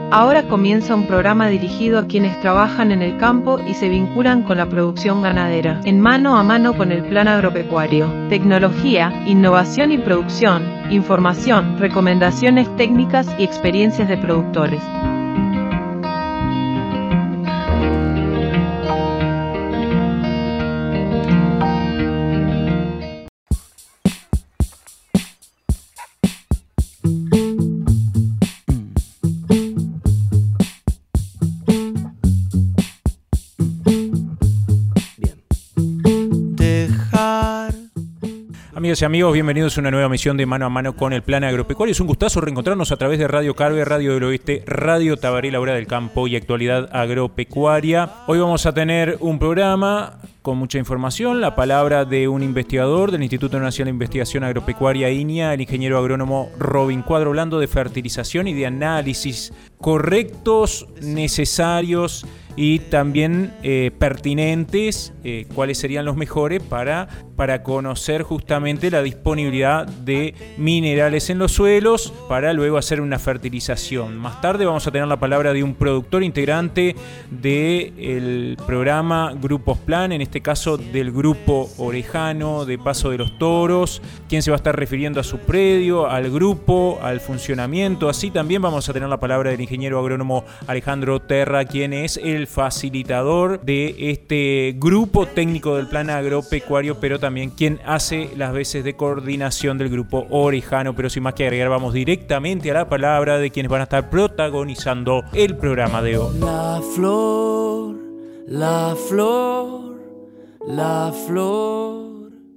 Ahora comienza un programa dirigido a quienes trabajan en el campo y se vinculan con la producción ganadera, en mano a mano con el plan agropecuario. Tecnología, innovación y producción, información, recomendaciones técnicas y experiencias de productores. Amigas y amigos, bienvenidos a una nueva emisión de Mano a Mano con el Plan Agropecuario. Es un gustazo reencontrarnos a través de Radio Carve, Radio del Oeste, Radio Tabaré, La Hora del Campo y Actualidad Agropecuaria. Hoy vamos a tener un programa con mucha información, la palabra de un investigador del Instituto Nacional de Investigación Agropecuaria INIA, el ingeniero agrónomo Robin Cuadro, hablando de fertilización y de análisis correctos, necesarios y también pertinentes, cuáles serían los mejores para conocer justamente la disponibilidad de minerales en los suelos para luego hacer una fertilización. Más tarde vamos a tener la palabra de un productor integrante del programa Grupos Plan, en este caso del grupo Orejano de Paso de los Toros, quien se va a estar refiriendo a su predio, al grupo, al funcionamiento. Así también vamos a tener la palabra del ingeniero agrónomo Alejandro Terra, quien es el facilitador de este grupo técnico del plan agropecuario, pero también quien hace las veces de coordinación del grupo Orejano. Pero sin más que agregar, vamos directamente a la palabra de quienes van a estar protagonizando el programa de hoy. La flor, la flor, la flor.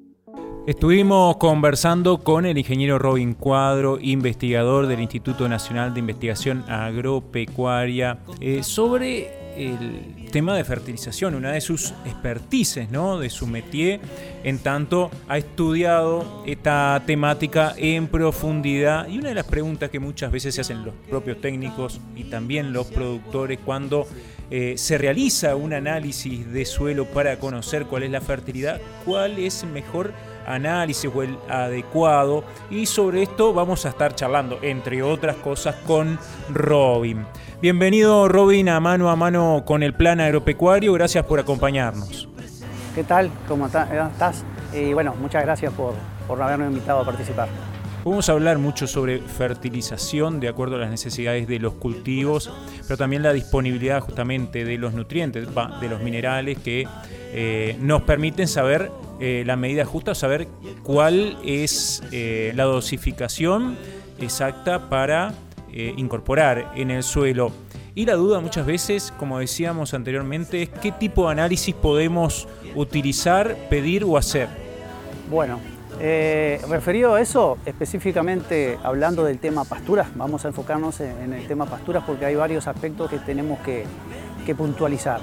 Estuvimos conversando con el ingeniero Robin Cuadro, investigador del Instituto Nacional de Investigación Agropecuaria, sobre el tema de fertilización, una de sus expertices, ¿no? De su métier, en tanto ha estudiado esta temática en profundidad. Y una de las preguntas que muchas veces se hacen los propios técnicos y también los productores cuando se realiza un análisis de suelo para conocer cuál es la fertilidad, cuál es el mejor análisis o el adecuado, y sobre esto vamos a estar charlando, entre otras cosas, con Robin. Bienvenido, Robin, a Mano con el Plan Agropecuario. Gracias por acompañarnos. ¿Qué tal? ¿Cómo estás? Y bueno, muchas gracias por haberme invitado a participar. Vamos a hablar mucho sobre fertilización de acuerdo a las necesidades de los cultivos, pero también la disponibilidad justamente de los nutrientes, de los minerales que nos permiten saber la medida justa, saber cuál es la dosificación exacta para incorporar en el suelo. Y la duda muchas veces, como decíamos anteriormente, es qué tipo de análisis podemos utilizar, pedir o hacer. Bueno, referido a eso, específicamente hablando del tema pasturas, vamos a enfocarnos en el tema pasturas porque hay varios aspectos que tenemos que puntualizar.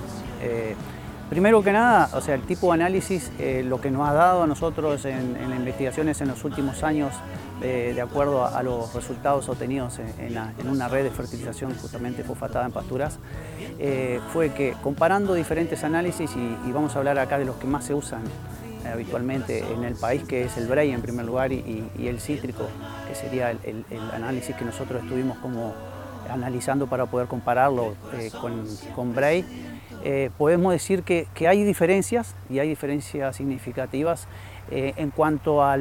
Primero que nada, o sea, el tipo de análisis, lo que nos ha dado a nosotros en las investigaciones en los últimos años, de acuerdo a los resultados obtenidos en una red de fertilización justamente fosfatada en pasturas, fue que comparando diferentes análisis, y vamos a hablar acá de los que más se usan habitualmente en el país, que es el Bray en primer lugar y el cítrico, que sería el análisis que nosotros estuvimos como analizando para poder compararlo con Bray. Podemos decir que hay diferencias, y hay diferencias significativas en cuanto a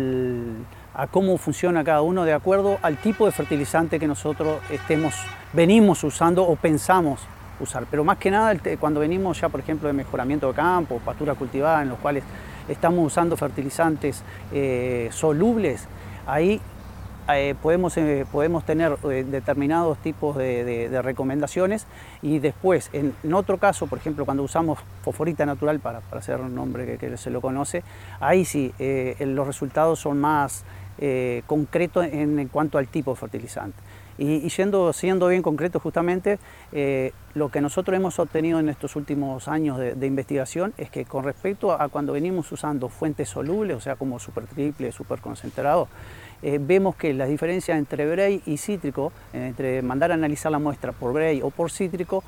cómo funciona cada uno de acuerdo al tipo de fertilizante que nosotros venimos usando o pensamos usar. Pero más que nada cuando venimos ya, por ejemplo, de mejoramiento de campo, pastura cultivada, en los cuales estamos usando fertilizantes solubles, ahí podemos tener determinados tipos de recomendaciones, y después, en otro caso, por ejemplo, cuando usamos fosforita natural, para hacer un nombre que se lo conoce, ahí sí, los resultados son más concretos en cuanto al tipo de fertilizante. Y siendo bien concreto justamente, lo que nosotros hemos obtenido en estos últimos años de investigación es que con respecto a cuando venimos usando fuentes solubles, o sea, como super triple, super concentrado, vemos que las diferencias entre Bray y cítrico, entre mandar a analizar la muestra por Bray o por cítrico,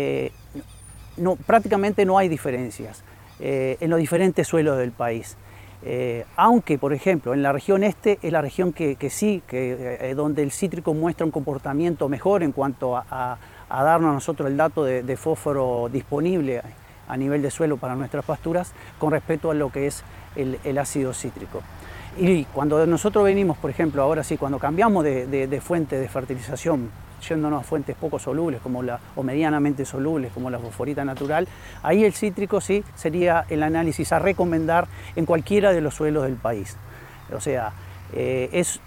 prácticamente no hay diferencias en los diferentes suelos del país. Aunque, por ejemplo, en la región este es la región que donde el cítrico muestra un comportamiento mejor en cuanto a darnos a nosotros el dato de fósforo disponible a nivel de suelo para nuestras pasturas con respecto a lo que es el ácido cítrico. Y cuando nosotros venimos, por ejemplo, ahora sí, cuando cambiamos de fuente de fertilización, yéndonos a fuentes poco solubles o medianamente solubles como la fosforita natural, ahí el cítrico sí sería el análisis a recomendar en cualquiera de los suelos del país. O sea, es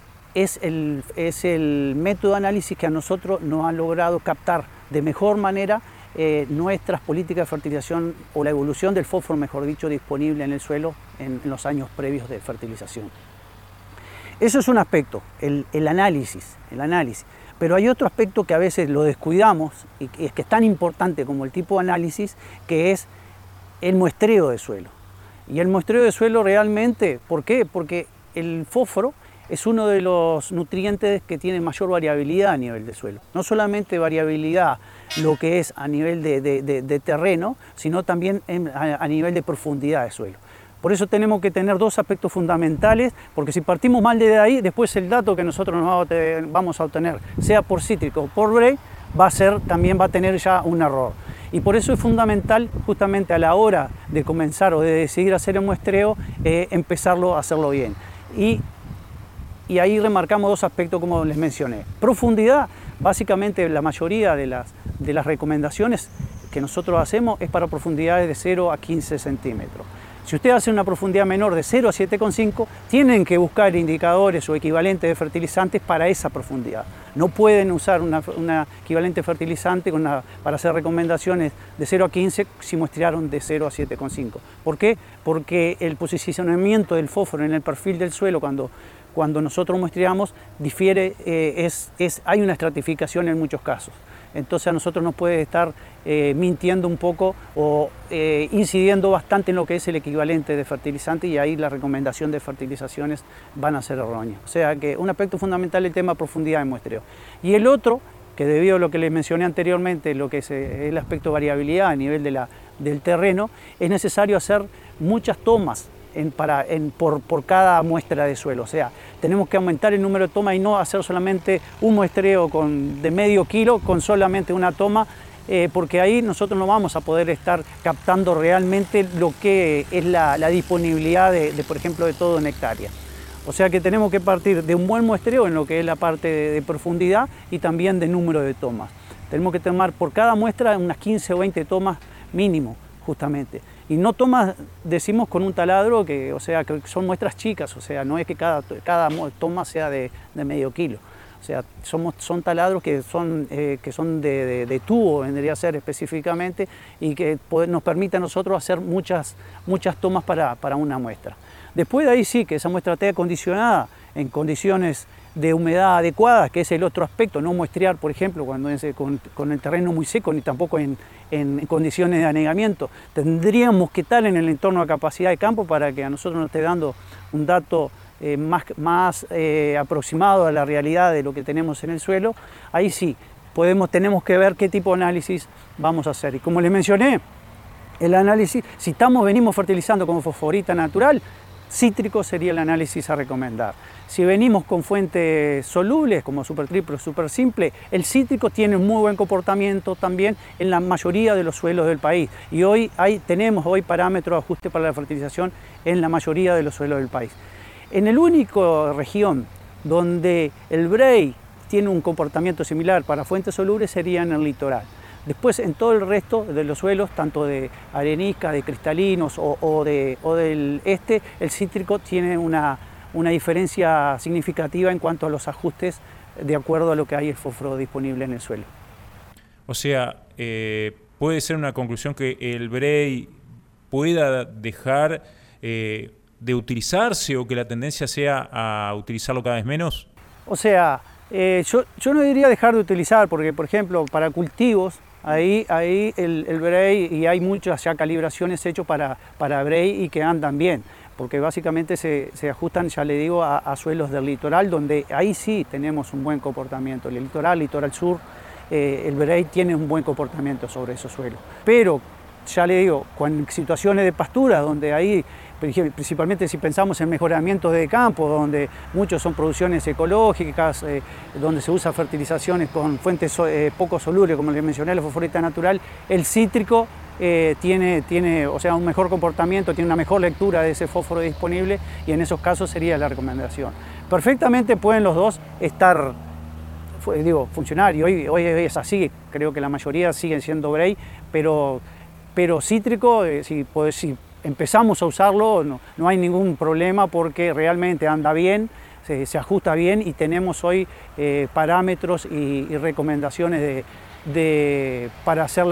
el método de análisis que a nosotros nos ha logrado captar de mejor manera nuestras políticas de fertilización o la evolución del fósforo, mejor dicho, disponible en el suelo en los años previos de fertilización. Eso es un aspecto, el análisis. Pero hay otro aspecto que a veces lo descuidamos y que es tan importante como el tipo de análisis, que es el muestreo de suelo. Y el muestreo de suelo realmente, ¿por qué? Porque el fósforo es uno de los nutrientes que tiene mayor variabilidad a nivel de suelo. No solamente variabilidad lo que es a nivel de terreno, sino también a nivel de profundidad de suelo. Por eso tenemos que tener dos aspectos fundamentales, porque si partimos mal de ahí, después el dato que nosotros vamos a obtener, sea por cítrico o por Bray, también va a tener ya un error. Y por eso es fundamental, justamente a la hora de comenzar o de decidir hacer el muestreo, empezarlo a hacerlo bien. Y ahí remarcamos dos aspectos como les mencioné. Profundidad, básicamente la mayoría de las recomendaciones que nosotros hacemos es para profundidades de 0 a 15 centímetros. Si usted hace una profundidad menor de 0 a 7,5, tienen que buscar indicadores o equivalentes de fertilizantes para esa profundidad. No pueden usar una equivalente fertilizante para hacer recomendaciones de 0 a 15 si muestrearon de 0 a 7,5. ¿Por qué? Porque el posicionamiento del fósforo en el perfil del suelo cuando nosotros muestreamos difiere, hay una estratificación en muchos casos. Entonces a nosotros nos puede estar mintiendo un poco o incidiendo bastante en lo que es el equivalente de fertilizante, y ahí la recomendación de fertilizaciones van a ser erróneas. O sea que un aspecto fundamental es el tema profundidad de muestreo. Y el otro, que debido a lo que les mencioné anteriormente, lo que es el aspecto variabilidad a nivel del terreno, es necesario hacer muchas tomas por cada muestra de suelo. O sea, tenemos que aumentar el número de tomas y no hacer solamente un muestreo de medio kilo con solamente una toma, porque ahí nosotros no vamos a poder estar captando realmente lo que es la disponibilidad por ejemplo, de todo en hectárea. O sea que tenemos que partir de un buen muestreo en lo que es la parte de profundidad y también de número de tomas. Tenemos que tomar por cada muestra unas 15 o 20 tomas mínimo, justamente. Y no tomas, decimos, con un taladro que son muestras chicas, o sea, no es que cada toma sea de medio kilo. O sea, son taladros que son de tubo, vendría a ser específicamente, y que nos permite a nosotros hacer muchas tomas para una muestra. Después de ahí sí, que esa muestra esté acondicionada en condiciones de humedad adecuadas, que es el otro aspecto, no muestrear, por ejemplo, cuando con el terreno muy seco, ni tampoco en condiciones de anegamiento. Tendríamos que estar en el entorno de capacidad de campo para que a nosotros nos esté dando un dato más aproximado a la realidad de lo que tenemos en el suelo. Ahí sí, tenemos que ver qué tipo de análisis vamos a hacer. Y como les mencioné, el análisis, si venimos fertilizando con fosforita natural, cítrico sería el análisis a recomendar. Si venimos con fuentes solubles como super triple o super simple, el cítrico tiene un muy buen comportamiento también en la mayoría de los suelos del país. Y hoy tenemos parámetros de ajuste para la fertilización en la mayoría de los suelos del país. En el único región donde el Bray tiene un comportamiento similar para fuentes solubles sería en el litoral. Después, en todo el resto de los suelos, tanto de arenisca, de cristalinos o del este, el cítrico tiene una diferencia significativa en cuanto a los ajustes de acuerdo a lo que hay el fósforo disponible en el suelo. O sea, puede ser una conclusión que el Bray pueda dejar de utilizarse, o que la tendencia sea a utilizarlo cada vez menos. O sea, yo no diría dejar de utilizar, porque por ejemplo para cultivos ahí el Bray, y hay muchas ya calibraciones hechas para Bray y que andan bien, porque básicamente se ajustan, ya le digo, a suelos del litoral, donde ahí sí tenemos un buen comportamiento. El litoral sur, el Bray tiene un buen comportamiento sobre esos suelos. Pero ya le digo, con situaciones de pastura, donde ahí, principalmente si pensamos en mejoramientos de campo, donde muchos son producciones ecológicas, donde se usa fertilizaciones con fuentes poco solubles, como les mencioné, la fosforita natural, el cítrico tiene o sea, un mejor comportamiento, tiene una mejor lectura de ese fósforo disponible, y en esos casos sería la recomendación. Perfectamente pueden los dos estar, funcionar, y hoy es así, creo que la mayoría siguen siendo Bray, pero cítrico, si empezamos a usarlo, no hay ningún problema, porque realmente anda bien, se ajusta bien, y tenemos hoy parámetros y recomendaciones para hacer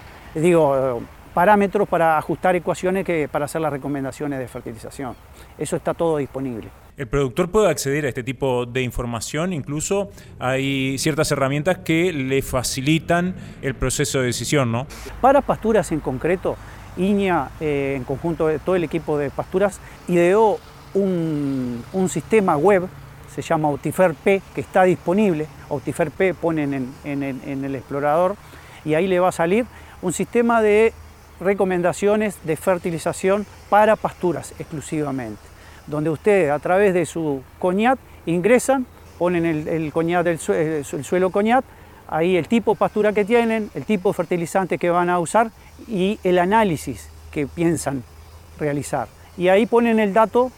parámetros para ajustar ecuaciones para hacer las recomendaciones de fertilización. Eso está todo disponible. El productor puede acceder a este tipo de información, incluso hay ciertas herramientas que le facilitan el proceso de decisión, ¿no? Para pasturas en concreto, INEA, en conjunto de todo el equipo de pasturas, ideó un sistema web, se llama Autifer P, que está disponible. Autifer P ponen en el explorador, y ahí le va a salir un sistema de recomendaciones de fertilización para pasturas exclusivamente, donde ustedes a través de su CONIAT ingresan, ponen el CONIAT el suelo CONIAT, ahí el tipo de pastura que tienen, el tipo de fertilizante que van a usar y el análisis que piensan realizar. Y ahí ponen el dato,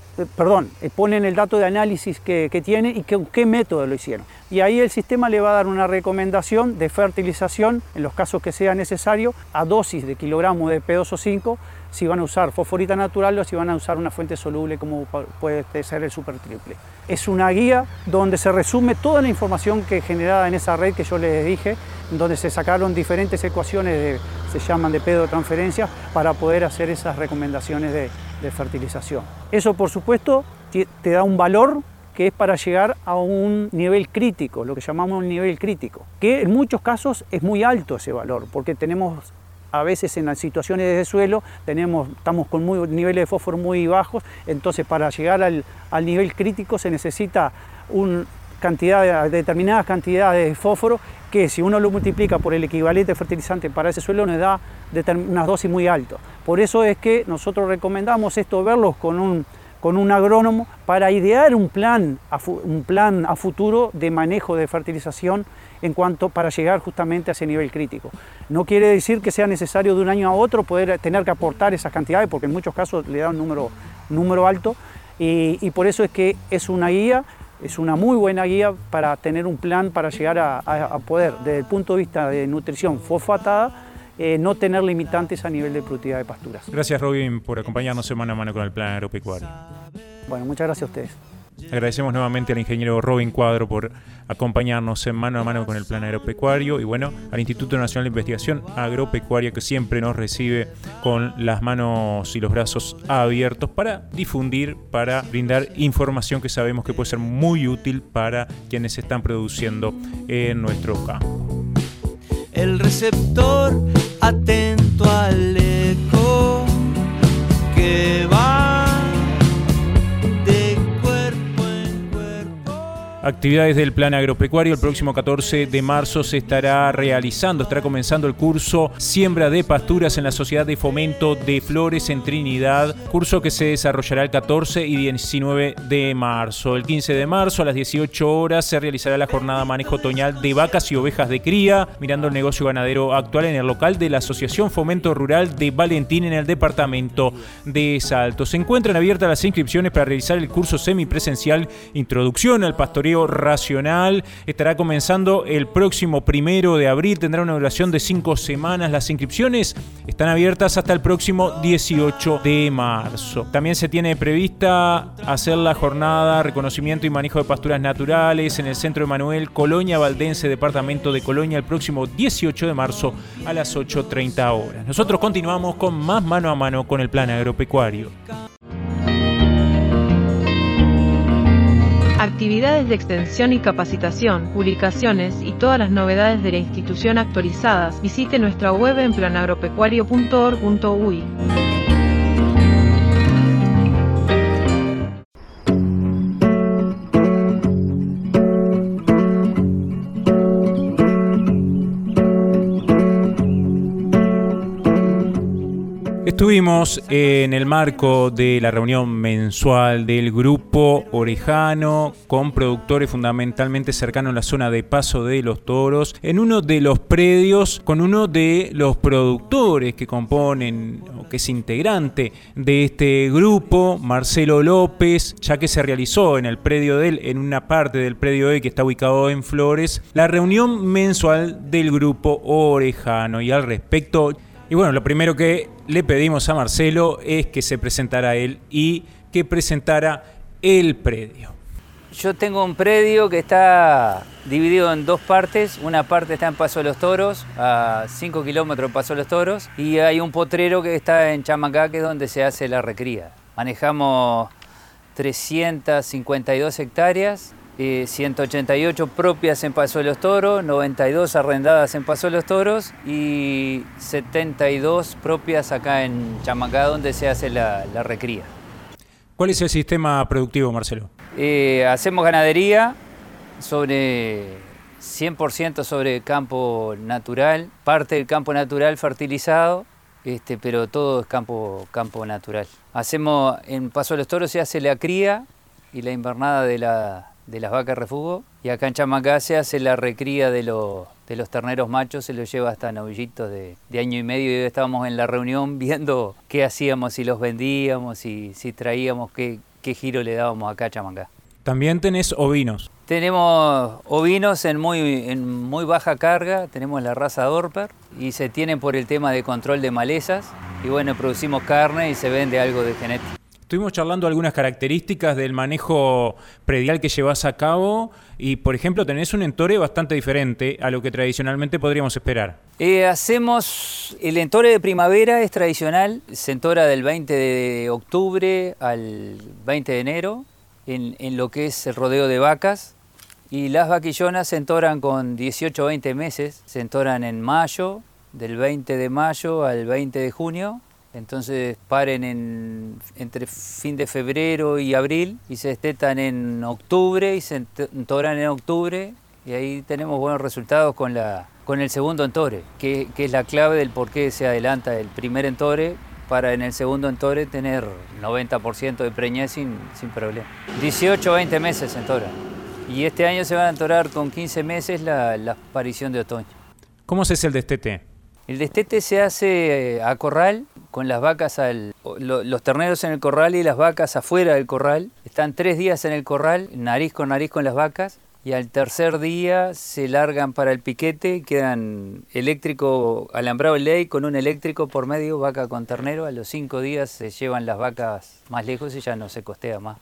ponen el dato de análisis que tienen y qué método lo hicieron. Y ahí el sistema le va a dar una recomendación de fertilización, en los casos que sea necesario, a dosis de kilogramos de P2O5, si van a usar fosforita natural o si van a usar una fuente soluble como puede ser el super triple. Es una guía donde se resume toda la información que generada en esa red que yo les dije, donde se sacaron diferentes ecuaciones, se llaman de pedotransferencias, para poder hacer esas recomendaciones de fertilización. Eso, por supuesto, te da un valor que es para llegar a un nivel crítico, lo que llamamos un nivel crítico, que en muchos casos es muy alto ese valor, porque tenemos a veces en las situaciones de suelo, estamos con niveles de fósforo muy bajos, entonces para llegar al nivel crítico se necesita determinadas cantidades de fósforo, que si uno lo multiplica por el equivalente fertilizante para ese suelo nos da unas dosis muy altas. Por eso es que nosotros recomendamos verlos con un agrónomo para idear un plan a futuro de manejo de fertilización para llegar justamente a ese nivel crítico. No quiere decir que sea necesario de un año a otro poder tener que aportar esas cantidades, porque en muchos casos le da un número alto, y por eso es que es una guía, es una muy buena guía para tener un plan para llegar a poder, desde el punto de vista de nutrición fosfatada, no tener limitantes a nivel de productividad de pasturas. Gracias, Robin, por acompañarnos mano a mano con el Plan Agropecuario. Bueno, muchas gracias a ustedes. Agradecemos nuevamente al ingeniero Robin Cuadro por acompañarnos en mano a mano con el Plan Agropecuario, y bueno, al Instituto Nacional de Investigación Agropecuaria, que siempre nos recibe con las manos y los brazos abiertos para difundir, para brindar información que sabemos que puede ser muy útil para quienes están produciendo en nuestro campo. El receptor atento al eco que va de cuerpo en cuerpo. Actividades del Plan Agropecuario. El próximo 14 de marzo estará comenzando el curso Siembra de Pasturas en la Sociedad de Fomento de Flores en Trinidad, curso que se desarrollará el 14 y 19 de marzo. El 15 de marzo a las 18 horas se realizará la jornada Manejo Otoñal de Vacas y Ovejas de Cría, mirando el negocio ganadero actual en el local de la Asociación Fomento Rural de Valentín en el departamento de Salto. Se encuentran abiertas las inscripciones para realizar el curso semipresencial Introducción al Pastoreo Racional. Estará comenzando el próximo 1 de abril, tendrá una duración de 5 semanas. Las inscripciones están abiertas hasta el próximo 18 de marzo. También se tiene prevista hacer la jornada Reconocimiento y Manejo de Pasturas Naturales en el Centro Emanuel, Colonia Valdense, departamento de Colonia, el próximo 18 de marzo a las 8:30 horas. Nosotros continuamos con más mano a mano con el Plan Agropecuario. Actividades de extensión y capacitación, publicaciones y todas las novedades de la institución actualizadas. Visite nuestra web en planagropecuario.org.uy. Estuvimos en el marco de la reunión mensual del Grupo Orejano con productores fundamentalmente cercanos a la zona de Paso de los Toros, en uno de los predios con uno de los productores que componen o que es integrante de este grupo, Marcelo López, ya que se realizó en el predio de él, en una parte del predio de él que está ubicado en Flores, la reunión mensual del Grupo Orejano. Y al respecto, y bueno, lo primero que le pedimos a Marcelo es que se presentara él y que presentara el predio. Yo tengo un predio que está dividido en dos partes. Una parte está en Paso de los Toros, a 5 kilómetros de Paso de los Toros, y hay un potrero que está en Chamacá, que es donde se hace la recría. Manejamos 352 hectáreas, 188 propias en Paso de los Toros, 92 arrendadas en Paso de los Toros y 72 propias acá en Chamacá, donde se hace la recría. ¿Cuál es el sistema productivo, Marcelo? Hacemos ganadería sobre 100% sobre campo natural, parte del campo natural fertilizado, pero todo es campo natural. Hacemos, en Paso de los Toros se hace la cría y la invernada de las vacas refugio, y acá en Chamacá se hace la recría de los terneros machos, se los lleva hasta novillitos de año y medio, y hoy estábamos en la reunión viendo qué hacíamos, si los vendíamos, si traíamos, qué giro le dábamos acá a Chamacá. También tenés ovinos. Tenemos ovinos en muy baja carga, tenemos la raza Dorper y se tienen por el tema de control de malezas, y bueno, producimos carne y se vende algo de genética. Estuvimos charlando algunas características del manejo predial que llevas a cabo y, por ejemplo, tenés un entore bastante diferente a lo que tradicionalmente podríamos esperar. Hacemos el entore de primavera, es tradicional, se entora del 20 de octubre al 20 de enero en lo que es el rodeo de vacas, y las vaquillonas se entoran con 18 o 20 meses, se entoran en mayo, del 20 de mayo al 20 de junio. Entonces paren entre fin de febrero y abril y se destetan en octubre y se entoran en octubre, y ahí tenemos buenos resultados con el segundo entore, que es la clave del por qué se adelanta el primer entore para en el segundo entore tener 90% de preñez sin problema. 18 o 20 meses se entoran, y este año se van a entorar con 15 meses la aparición de otoño. ¿Cómo se hace el destete? El destete se hace a corral, con las vacas, los terneros en el corral y las vacas afuera del corral. Están 3 días en el corral, nariz con las vacas, y al tercer día se largan para el piquete, quedan eléctrico, alambrado en ley, con un eléctrico por medio, vaca con ternero. A los 5 días se llevan las vacas más lejos y ya no se costea más.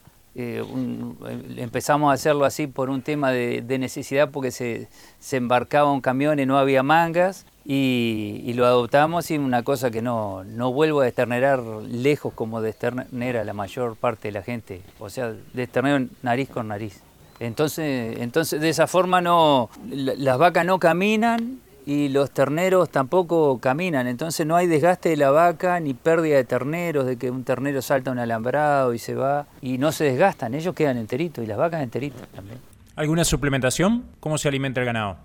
Empezamos a hacerlo así por un tema de necesidad, porque se embarcaba un camión y no había mangas, y lo adoptamos, y una cosa que no vuelvo a desternerar lejos como desternera la mayor parte de la gente, o sea, desternero nariz con nariz. Entonces de esa forma las vacas no caminan y los terneros tampoco caminan, entonces no hay desgaste de la vaca ni pérdida de terneros, de que un ternero salta un alambrado y se va, y no se desgastan, ellos quedan enteritos y las vacas enteritas también. ¿Alguna suplementación? ¿Cómo se alimenta el ganado?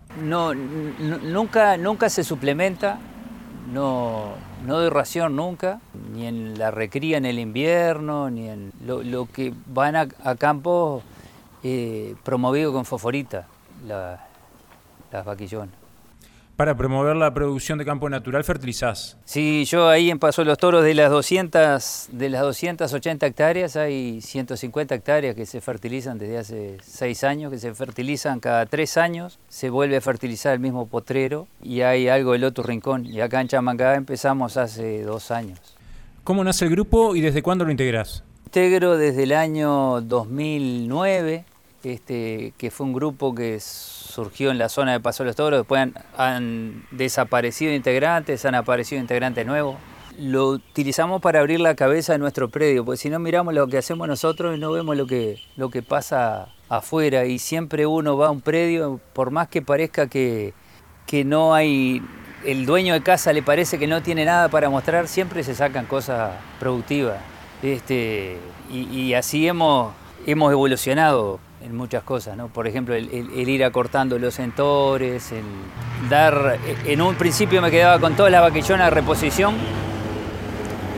Nunca se suplementa, no doy ración nunca, ni en la recría en el invierno, ni en lo que van a campo promovido con fosforita, las vaquillonas. Para promover la producción de campo natural, fertilizás. Sí, yo ahí en Paso de los Toros, de las 280 hectáreas, hay 150 hectáreas que se fertilizan desde hace 6 años, que se fertilizan cada 3 años, se vuelve a fertilizar el mismo potrero, y hay algo del otro rincón. Y acá en Chamacá empezamos hace 2 años. ¿Cómo nace el grupo y desde cuándo lo integrás? Integro desde el año 2009, que fue un grupo que surgió en la zona de Paso de los Toros. Después han desaparecido integrantes, han aparecido integrantes nuevos. Lo utilizamos para abrir la cabeza de nuestro predio, porque si no miramos lo que hacemos nosotros y no vemos lo que pasa afuera, y siempre uno va a un predio, por más que parezca que no hay, el dueño de casa le parece que no tiene nada para mostrar, siempre se sacan cosas productivas. Y así hemos evolucionado en muchas cosas, ¿no? Por ejemplo, el ir acortando los entores, en un principio me quedaba con toda la vaquillona de reposición,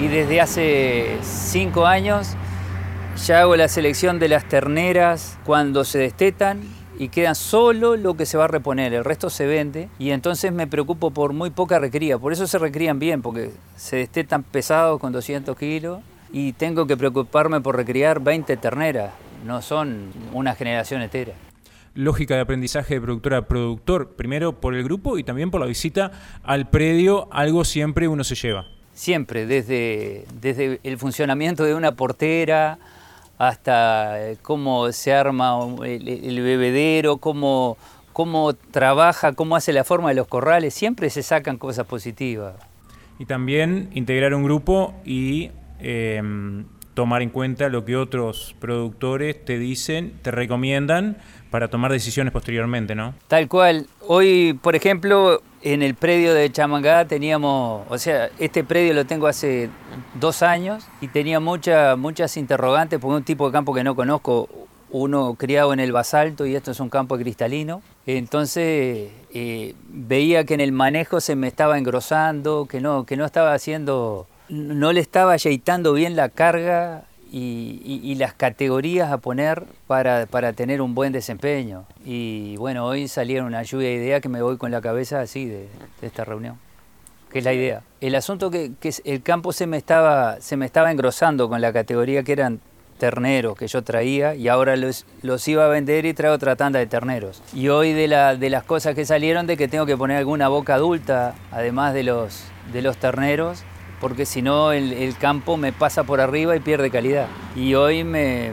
y desde hace 5 años ya hago la selección de las terneras cuando se destetan y quedan solo lo que se va a reponer, el resto se vende y entonces me preocupo por muy poca recría, por eso se recrían bien, porque se destetan pesados con 200 kilos y tengo que preocuparme por recriar 20 terneras, no son una generación entera. Lógica de aprendizaje de productor a productor, primero por el grupo y también por la visita al predio, algo siempre uno se lleva. Siempre, desde el funcionamiento de una portera hasta cómo se arma el bebedero, cómo trabaja, cómo hace la forma de los corrales, siempre se sacan cosas positivas. Y también integrar un grupo y tomar en cuenta lo que otros productores te dicen, te recomiendan para tomar decisiones posteriormente, ¿no? Tal cual. Hoy, por ejemplo, en el predio de Chamangá teníamos, o sea, este predio lo tengo hace 2 años y tenía muchas interrogantes porque es un tipo de campo que no conozco, uno criado en el basalto y esto es un campo cristalino. Entonces veía que en el manejo se me estaba engrosando, que no estaba haciendo, no le estaba aceitando bien la carga y las categorías a poner para tener un buen desempeño. Y bueno, hoy salieron una lluvia de ideas que me voy con la cabeza así de esta reunión, que es la idea. El asunto que el campo se me estaba engrosando con la categoría que eran terneros que yo traía y ahora los iba a vender y traigo otra tanda de terneros. Y hoy de las cosas que salieron de que tengo que poner alguna boca adulta, además de los terneros, porque si no el campo me pasa por arriba y pierde calidad. Y hoy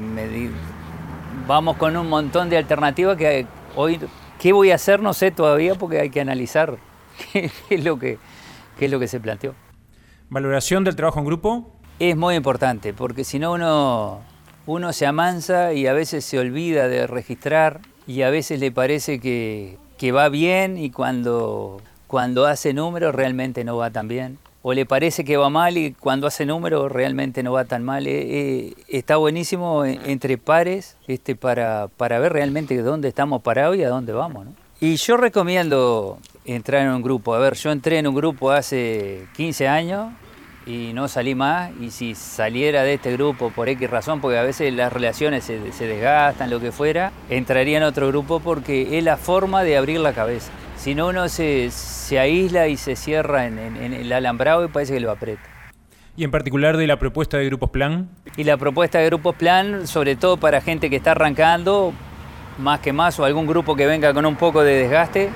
vamos con un montón de alternativas que hoy, ¿qué voy a hacer? No sé todavía porque hay que analizar qué es lo que se planteó. ¿Valoración del trabajo en grupo? Es muy importante porque si no uno se amansa y a veces se olvida de registrar y a veces le parece que va bien y cuando hace números realmente no va tan bien. O le parece que va mal y cuando hace números realmente no va tan mal. Está buenísimo entre pares para ver realmente dónde estamos parados y a dónde vamos, ¿no? Y yo recomiendo entrar en un grupo. A ver, yo entré en un grupo hace 15 años y no salí más. Y si saliera de este grupo por X razón, porque a veces las relaciones se desgastan, lo que fuera, entraría en otro grupo porque es la forma de abrir la cabeza. Si no, uno se aísla y se cierra en el alambrado y parece que lo aprieta. Y en particular de la propuesta de Grupos Plan. Y la propuesta de Grupos Plan, sobre todo para gente que está arrancando, más o algún grupo que venga con un poco de desgaste,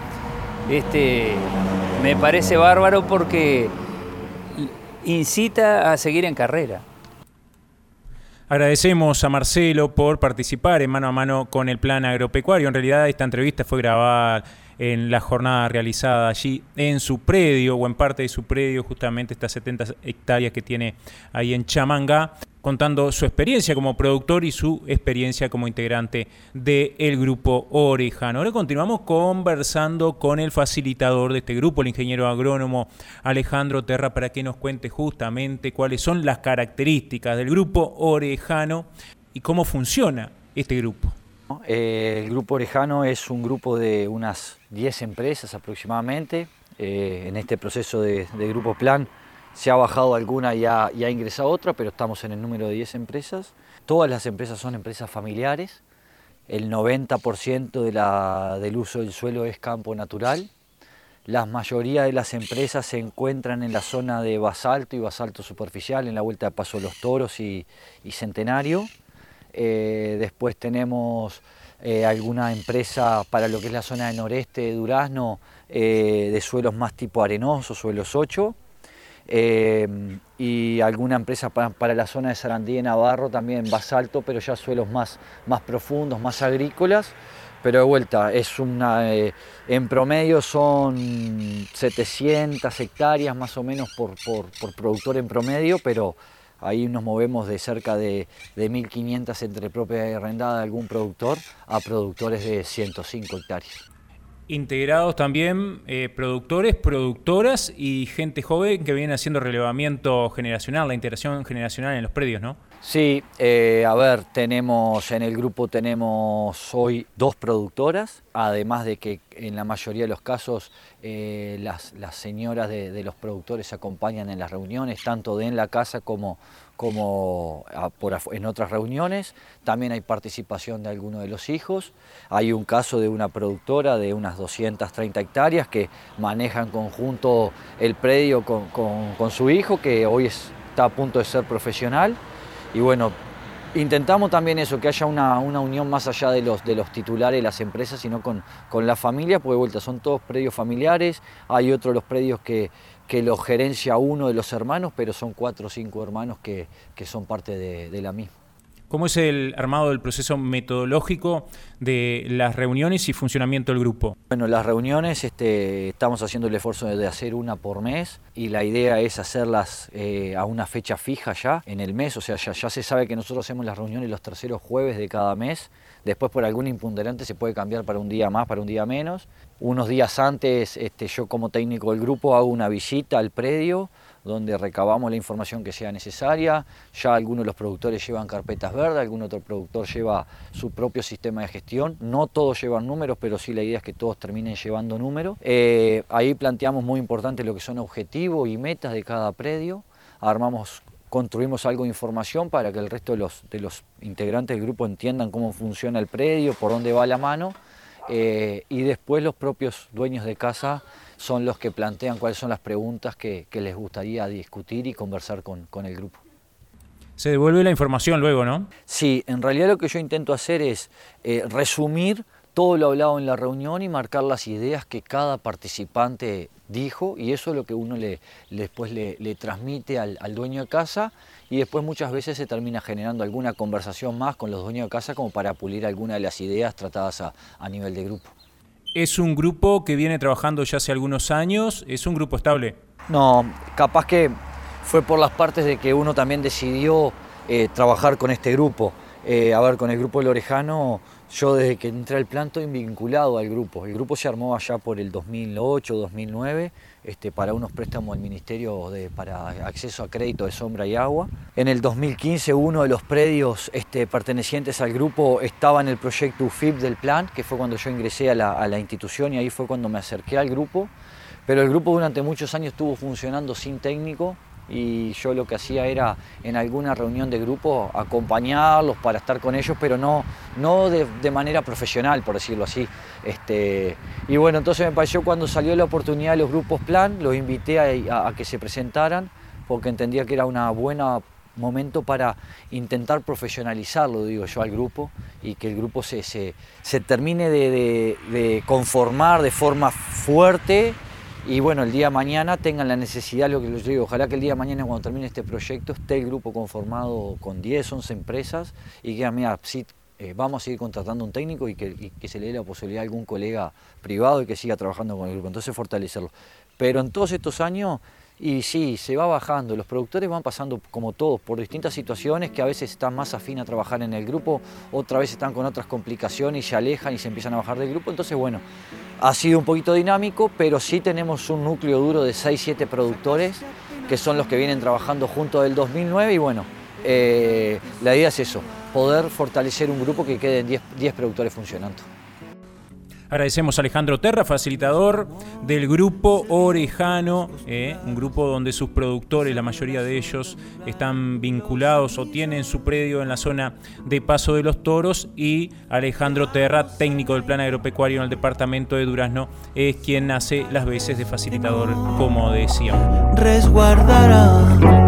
me parece bárbaro porque incita a seguir en carrera. Agradecemos a Marcelo por participar en Mano a Mano con el Plan Agropecuario. En realidad esta entrevista fue grabada en la jornada realizada allí en su predio o en parte de su predio, justamente estas 70 hectáreas que tiene ahí en Chamangá, contando su experiencia como productor y su experiencia como integrante del grupo Orejano. Ahora continuamos conversando con el facilitador de este grupo, el ingeniero agrónomo Alejandro Terra, para que nos cuente justamente cuáles son las características del grupo Orejano y cómo funciona este grupo. El grupo Orejano es un grupo de unas 10 empresas aproximadamente. En este proceso de Grupo Plan se ha bajado alguna y ha ingresado otra, pero estamos en el número de 10 empresas. Todas las empresas son empresas familiares. El 90% del uso del suelo es campo natural. La mayoría de las empresas se encuentran en la zona de basalto y basalto superficial, en la vuelta de Paso de los Toros y Centenario. Después tenemos alguna empresa para lo que es la zona de noreste de Durazno, de suelos más tipo arenoso, suelos 8. Y alguna empresa para la zona de Sarandí de Navarro, también basalto, pero ya suelos más profundos, más agrícolas. Pero de vuelta, en promedio son 700 hectáreas más o menos por productor en promedio, pero ahí nos movemos de cerca de 1.500 entre propiedad y arrendada de algún productor a productores de 105 hectáreas. Integrados también productores, productoras y gente joven que viene haciendo relevamiento generacional, la integración generacional en los predios, ¿no? Sí, a ver, en el grupo tenemos hoy 2 productoras, además de que en la mayoría de los casos las señoras de los productores acompañan en las reuniones, tanto en la casa como en otras reuniones. También hay participación de algunos de los hijos. Hay un caso de una productora de unas 230 hectáreas que maneja en conjunto el predio con su hijo, que hoy está a punto de ser profesional. Y bueno, intentamos también eso, que haya una unión más allá de los titulares de las empresas, sino con la familia, porque de vuelta son todos predios familiares. Hay otro de los predios que lo gerencia uno de los hermanos, pero son 4 o 5 hermanos que son parte de la misma. ¿Cómo es el armado del proceso metodológico de las reuniones y funcionamiento del grupo? Bueno, las reuniones estamos haciendo el esfuerzo de hacer una por mes y la idea es hacerlas a una fecha fija ya en el mes. O sea, ya se sabe que nosotros hacemos las reuniones los terceros jueves de cada mes. Después por algún imponderante se puede cambiar para un día más, para un día menos. Unos días antes yo como técnico del grupo hago una visita al predio donde recabamos la información que sea necesaria. Ya algunos de los productores llevan carpetas verdes, algún otro productor lleva su propio sistema de gestión. No todos llevan números, pero sí la idea es que todos terminen llevando números. Ahí planteamos muy importante lo que son objetivos y metas de cada predio. Construimos algo de información para que el resto de los integrantes del grupo entiendan cómo funciona el predio, por dónde va la mano. Y después los propios dueños de casa son los que plantean cuáles son las preguntas que les gustaría discutir y conversar con el grupo. Se devuelve la información luego, ¿no? Sí, en realidad lo que yo intento hacer es resumir todo lo hablado en la reunión y marcar las ideas que cada participante dijo, y eso es lo que uno después le transmite al dueño de casa, y después muchas veces se termina generando alguna conversación más con los dueños de casa como para pulir alguna de las ideas tratadas a nivel de grupo. ¿Es un grupo que viene trabajando ya hace algunos años? ¿Es un grupo estable? No, capaz que fue por las partes de que uno también decidió trabajar con este grupo. Con el grupo del Orejano, yo desde que entré al plan estoy vinculado al grupo. El grupo se armó allá por el 2008-2009 para unos préstamos del Ministerio para acceso a crédito de sombra y agua. En el 2015 uno de los predios pertenecientes al grupo estaba en el proyecto UFIP del plan, que fue cuando yo ingresé a la institución y ahí fue cuando me acerqué al grupo. Pero el grupo durante muchos años estuvo funcionando sin técnico, y yo lo que hacía era en alguna reunión de grupo acompañarlos para estar con ellos, pero no de manera profesional, por decirlo así. Y bueno, entonces me pareció, cuando salió la oportunidad de los grupos plan, los invité a que se presentaran, porque entendía que era un buen momento para intentar profesionalizarlo, digo yo, al grupo, y que el grupo se termine de conformar de forma fuerte. Y bueno, el día de mañana tengan la necesidad, lo que yo digo, ojalá que el día de mañana, cuando termine este proyecto, esté el grupo conformado con 10, 11 empresas y que mira, sí, vamos a seguir contratando un técnico y que se le dé la posibilidad a algún colega privado y que siga trabajando con el grupo. Entonces fortalecerlo. Pero en todos estos años, y sí, se va bajando, los productores van pasando como todos por distintas situaciones, que a veces están más afín a trabajar en el grupo, otra vez están con otras complicaciones y se alejan y se empiezan a bajar del grupo. Entonces bueno, ha sido un poquito dinámico, pero sí tenemos un núcleo duro de 6-7 productores que son los que vienen trabajando junto del 2009 y bueno, la idea es eso, poder fortalecer un grupo que queden 10 productores funcionando. Agradecemos a Alejandro Terra, facilitador del grupo Orejano, un grupo donde sus productores, la mayoría de ellos, están vinculados o tienen su predio en la zona de Paso de los Toros, y Alejandro Terra, técnico del Plan Agropecuario en el departamento de Durazno, es quien hace las veces de facilitador, como decíamos. Resguardará.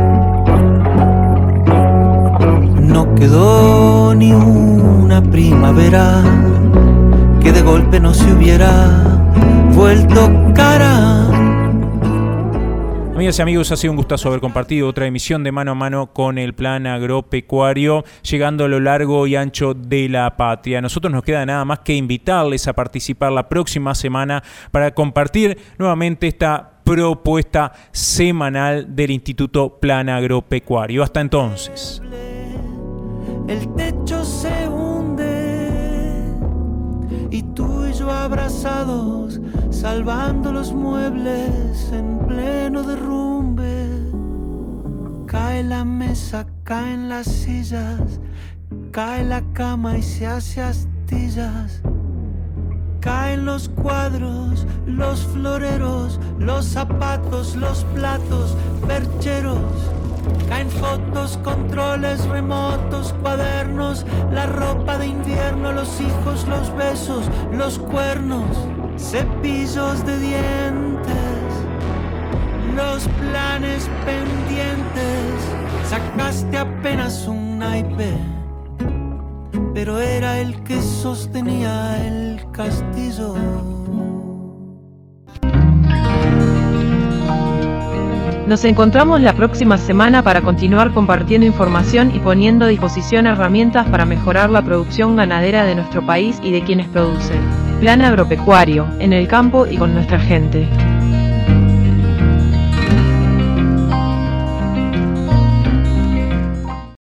No quedó ni una primavera que de golpe no se hubiera vuelto cara. Amigas y amigos, ha sido un gustazo haber compartido otra emisión de Mano a Mano con el Plan Agropecuario, llegando a lo largo y ancho de la patria. A nosotros nos queda nada más que invitarles a participar la próxima semana para compartir nuevamente esta propuesta semanal del Instituto Plan Agropecuario. Hasta entonces. El techo se hunde y tú y yo abrazados, salvando los muebles en pleno derrumbe. Cae la mesa, caen las sillas, cae la cama y se hace astillas. Caen los cuadros, los floreros, los zapatos, los platos, percheros. Caen fotos, controles remotos, cuadernos, la ropa de invierno, los hijos, los besos, los cuernos, cepillos de dientes, los planes pendientes. Sacaste apenas un naipe, pero era el que sostenía el castillo. Nos encontramos la próxima semana para continuar compartiendo información y poniendo a disposición herramientas para mejorar la producción ganadera de nuestro país y de quienes producen. Plan Agropecuario, en el campo y con nuestra gente.